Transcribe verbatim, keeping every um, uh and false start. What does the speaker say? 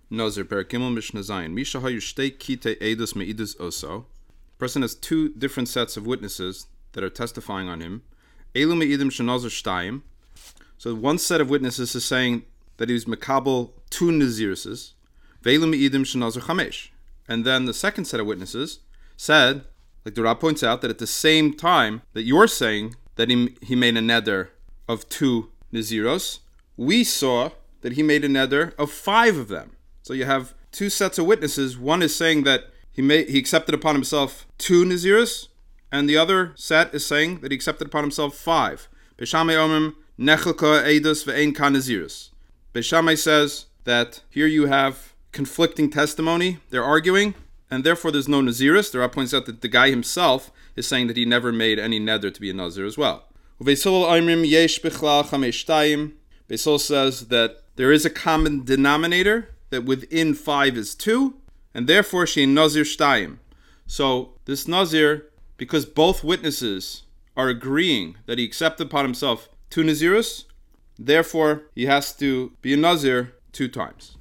Nazir Perikimel Mishnah Zayin. Misha hayu shtei kite edus meidus oso. Person has two different sets of witnesses that are testifying on him. Elu meidim shenazir shtayim. So one set of witnesses is saying that he was mekabel two naziruses. Ve'elu meidim shenazir chamesh. And then the second set of witnesses said, like the Rab points out, that at the same time that you're saying that he, he made a neder of two naziros, we saw that he made a neder of five of them. So you have two sets of witnesses. One is saying that he made he accepted upon himself two naziros, and the other set is saying that he accepted upon himself five. Beishamai omrim nechelka edus ve'ein ka naziros. Beishamai says that here you have conflicting testimony. They're arguing, and therefore there's no naziris. The Rab points out that the guy himself is saying that he never made any neder to be a nazir as well. Beisol omrim yesh bichlal chamesh shtayim. Beisol says that there is a common denominator, that within five is two, and therefore she nazir shtayim. So this nazir, because both witnesses are agreeing that he accepted upon himself two nazirus, therefore he has to be a nazir two times.